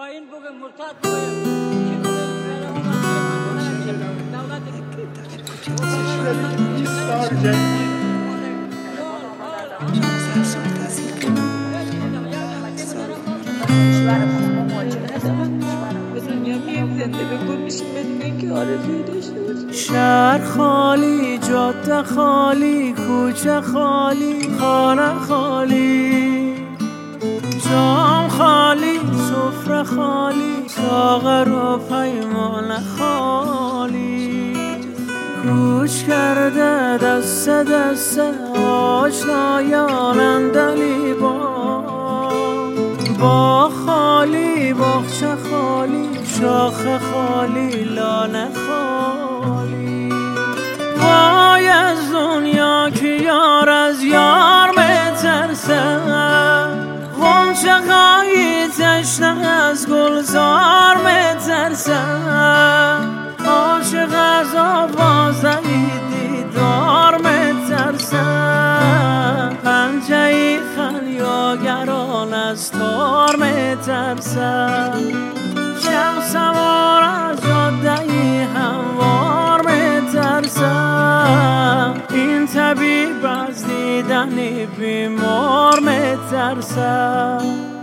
خائن بگه مرتد بگه شهر خالی، جاده خالی، کوچه خالی، خانه خالی، جام خالی، سفره خالی، ساغر و پیمانه خالی. کوچ کرده دست دست آشنایان دلی با خالی، باغچه خالی، شاخه خالی، لانه خالی. وای از دنیا که یار از یار میترسه، غنچه خواهی تشنه از گلزار میترسه، عاشق از آوازه دیدار میترسه، پنجه خلیاگران از تار میترسه، شب سوار از جاده هموار میترسه، این طبیب از دیدن بیمار میترسه.